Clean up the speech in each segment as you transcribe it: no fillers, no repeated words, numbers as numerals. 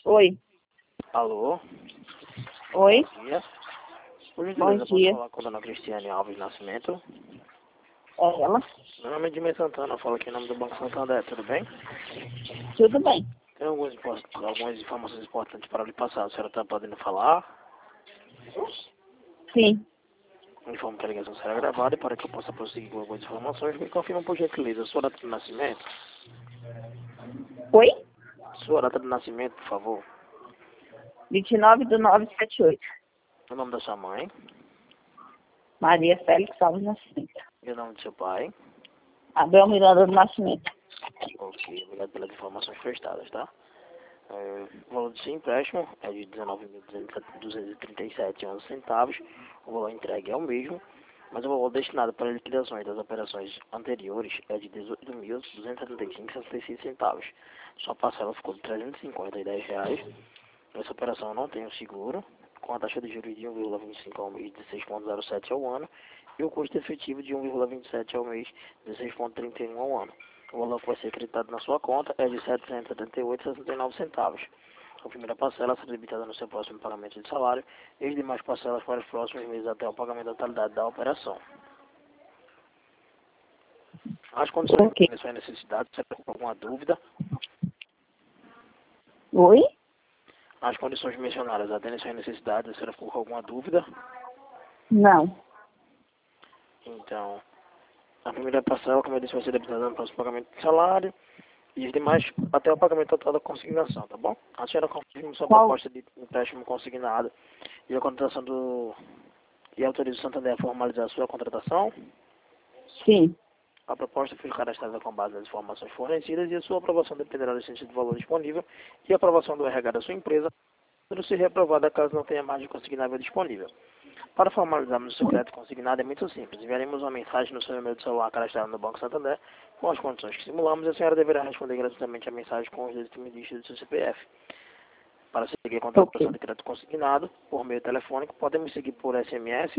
Oi. Alô? Oi. Bom dia. Por Bom gentileza, posso dia. falar com a dona Cristiane Alves Nascimento? É ela? Meu nome é Edmir Santana, eu falo aqui em nome do Banco Santander, tudo bem? Tudo bem. Tem algumas informações importantes para lhe passar. A senhora está podendo falar? Sim. Informo que a ligação será gravada e para que eu possa prosseguir com algumas informações, me confirma por gentileza a sua data de nascimento. Oi? Sua data de nascimento, por favor. 29/9/78. O nome da sua mãe Maria Félix Alves Nascimento. e o nome do seu pai. Abel Miranda do Nascimento. Ok, obrigado pelas informações prestadas, tá? O valor do seu empréstimo é de R$19.237,11. O valor entregue é o mesmo, mas o valor destinado para liquidações das operações anteriores é de R$18.275,66. Sua parcela ficou de R$350,10. Essa operação não tem o seguro, com a taxa de juros de 1,25 ao mês, 16,07 ao ano, e o custo efetivo de 1,27 ao mês, 16,31 ao ano. O valor que vai ser acreditado na sua conta é de R$ 778,69. A primeira parcela será debitada no seu próximo pagamento de salário e as demais parcelas para os próximos meses até o pagamento da totalidade da operação. As condições Ok. de sua necessidade, se tem alguma dúvida, Oi? as condições mencionadas atendem suas necessidades, se você ficou com alguma dúvida, Não. então, a primeira parcela, como eu disse, vai ser debitada no próximo pagamento de salário e os demais até o pagamento total da consignação, tá bom? A senhora confirma sua Qual? proposta de empréstimo consignado e a contratação e autoriza o Santander a formalizar a sua contratação. Sim. A proposta foi cadastrada com base nas informações fornecidas e a sua aprovação dependerá do sentido de valor disponível e a aprovação do RH da sua empresa, podendo ser reprovada caso não tenha margem consignável disponível. Para formalizarmos o seu crédito consignado é muito simples. Enviaremos uma mensagem no seu e-mail de celular cadastrado no Banco Santander com as condições que simulamos e a senhora deverá responder gratuitamente a mensagem com os detalhes do seu CPF. Para seguir a contratação Ok. de crédito consignado por meio telefônico, podemos seguir por SMS.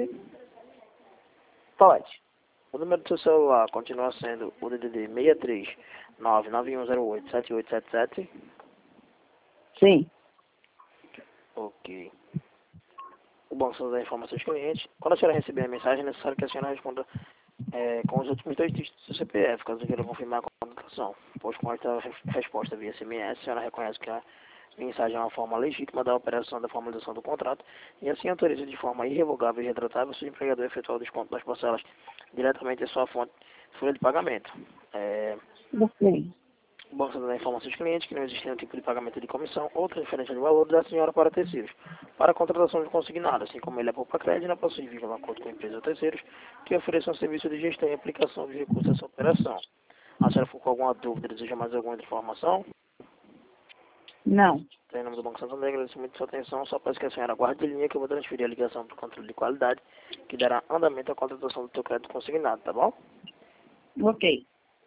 Pode. O número do seu celular continua sendo o DDD 63 99108 7877. Sim. Ok. O Banco Santander informa seus clientes. Quando a senhora receber a mensagem, é necessário que a senhora responda com os últimos dois dígitos do seu CPF, caso queira confirmar a contratação. Pois com esta resposta via SMS, a senhora reconhece que a mensagem é uma forma legítima da operação da formalização do contrato e assim autoriza de forma irrevogável e retratável o seu empregador a efetuar o desconto das parcelas diretamente em sua fonte folha de pagamento. Ok. O Banco Santander informa aos seus clientes que não existe nenhum tipo de pagamento de comissão ou transferência de valor da senhora para terceiros, para a contratação de consignado, assim como ele é poupa crédito, não possui vínculo de acordo com empresas ou terceiros que ofereçam serviço de gestão e aplicação dos recursos dessa operação. A senhora ficou com alguma dúvida, deseja mais alguma informação? Não. Em nome do Banco Santander, agradeço muito a sua atenção. Só peço que a senhora aguarde de linha que eu vou transferir a ligação para o controle de qualidade, que dará andamento à contratação do seu crédito consignado, tá bom? Ok.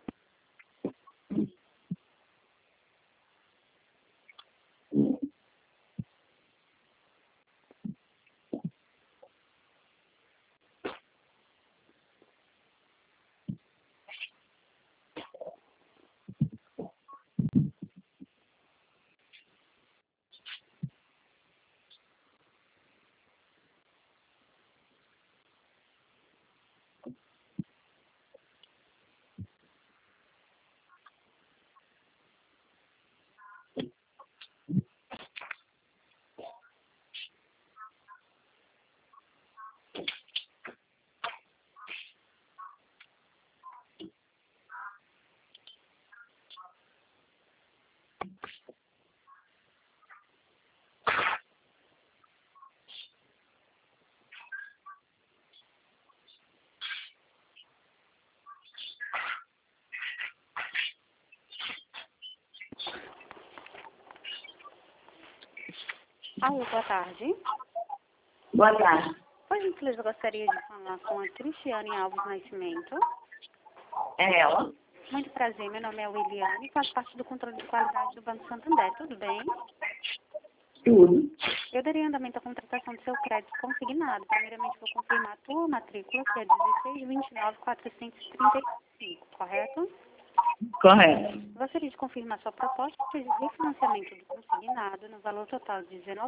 Alô, boa tarde. Boa tarde. Por gentileza, eu gostaria de falar com a Cristiane Alves Nascimento. É ela? Muito prazer, meu nome é Williane, faço parte do controle de qualidade do Banco Santander, tudo bem? Tudo. Eu darei andamento à contratação do seu crédito consignado. Primeiramente, vou confirmar a tua matrícula, que é 1629.435, correto? Correto. Gostaria de confirmar sua proposta de refinanciamento do consignado no valor total de R$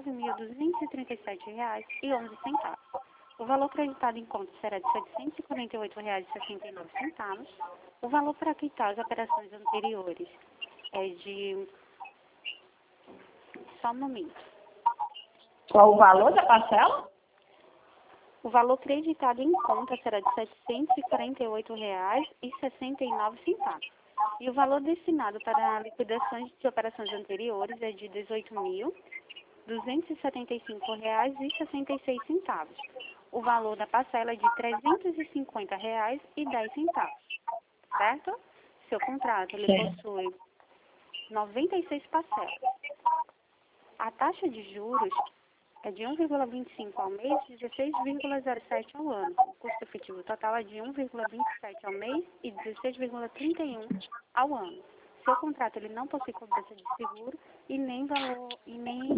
19.237,11. O valor creditado em conta será de R$ 748,69. O valor para quitar as operações anteriores é de... Só um momento. Qual o valor da parcela? O valor creditado em conta será de R$ 748,69. E o valor destinado para liquidações de operações anteriores é de R$ 18.275,66. O valor da parcela é de R$ 350,10. Certo? Seu contrato ele possui 96 parcelas. A taxa de juros é de 1,25 ao mês e 16,07 ao ano. O custo efetivo total é de 1,27 ao mês e 16,31 ao ano. Seu contrato ele não possui cobrança de seguro e nem valor e nem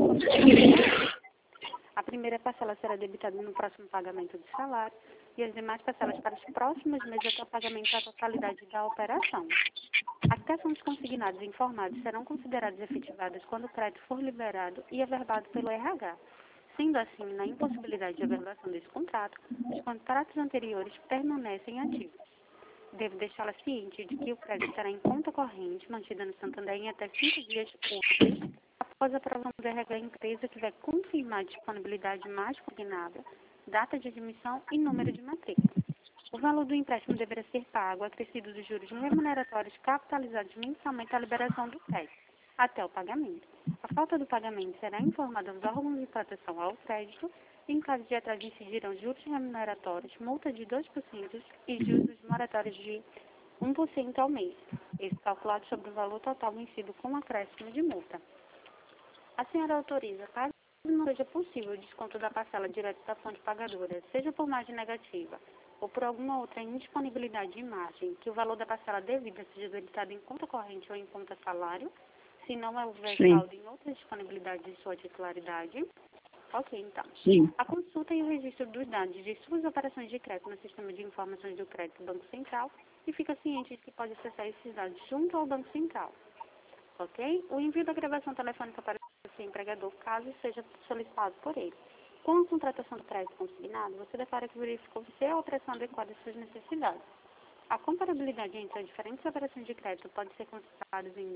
a primeira parcela será debitada no próximo pagamento do salário e as demais parcelas para os próximos meses até o pagamento da totalidade da operação. A quitação dos consignados informados serão consideradas efetivadas quando o crédito for liberado e averbado pelo RH. Sendo assim, na impossibilidade de averbação desse contrato, os contratos anteriores permanecem ativos. Devo deixá-la ciente de que o crédito será em conta corrente, mantida no Santander em até 5 dias úteis, após a aprovação do RH, a empresa tiver confirmado a disponibilidade mais consignada, data de admissão e número de matrícula. O valor do empréstimo deverá ser pago, acrescido dos juros remuneratórios capitalizados mensalmente à liberação do crédito, até o pagamento. A falta do pagamento será informada aos órgãos de proteção ao crédito e, em caso de atraso, incidirão juros remuneratórios, multa de 2% e juros moratórios de 1% ao mês, esse calculado sobre o valor total vencido com acréscimo de multa. A senhora autoriza, caso não seja possível o desconto da parcela direto da fonte pagadora, seja por margem negativa ou por alguma outra indisponibilidade de margem, que o valor da parcela devida seja debitado em conta corrente ou em conta salário, se não houver saldo em outra disponibilidade de sua titularidade. Ok, então. Sim. A consulta e o registro dos dados de suas operações de crédito no Sistema de Informações do Crédito do Banco Central e fica ciente de que pode acessar esses dados junto ao Banco Central. Ok? O envio da gravação telefônica para o seu empregador, caso seja solicitado por ele. Com a contratação do crédito consignado, você declara que verificou se a operação adequada às suas necessidades. A comparabilidade entre as diferentes operações de crédito pode ser consultada em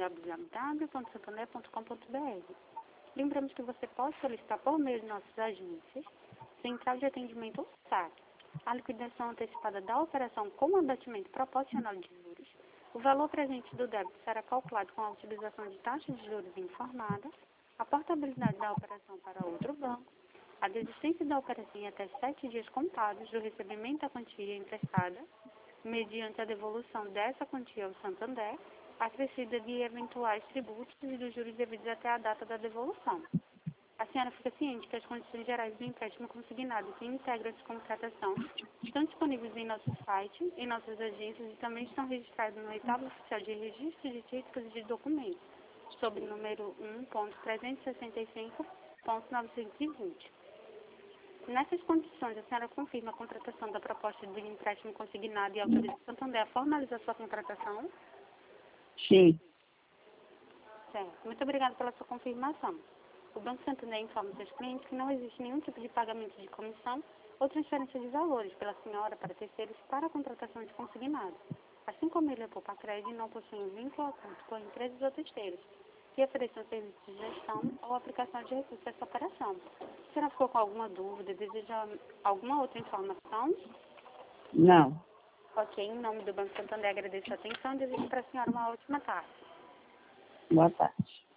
www.santander.com.br. Lembramos que você pode solicitar por meio de nossas agências, Central de Atendimento ou SAC, a liquidação antecipada da operação com abatimento proporcional de juros. O valor presente do débito será calculado com a utilização de taxa de juros informada, a portabilidade da operação para outro banco, a desistência da operação em até 7 dias contados do recebimento da quantia emprestada, mediante a devolução dessa quantia ao Santander, acrescida de eventuais tributos e dos juros devidos até a data da devolução. A senhora fica ciente que as condições gerais do empréstimo consignado que integram essa contratação estão disponíveis em nosso site, em nossas agências e também estão registradas no oitavo oficial de registro de títulos e de documentos, sob o número 1.365.920. Nessas condições, a senhora confirma a contratação da proposta de empréstimo consignado e autoriza o Santander a formalizar sua contratação? Sim. Certo. Muito obrigada pela sua confirmação. O Banco Santander informa seus clientes que não existe nenhum tipo de pagamento de comissão ou transferência de valores pela senhora para terceiros para a contratação de consignado. Assim como ele é poupa crédito, não possui vínculo oculto com empresas ou terceiros que ofereçam serviços de gestão ou aplicação de recursos dessa operação. A senhora ficou com alguma dúvida? Deseja alguma outra informação? Não. Ok, em nome do Banco Santander agradeço a atenção e desejo para a senhora uma ótima tarde. Boa tarde.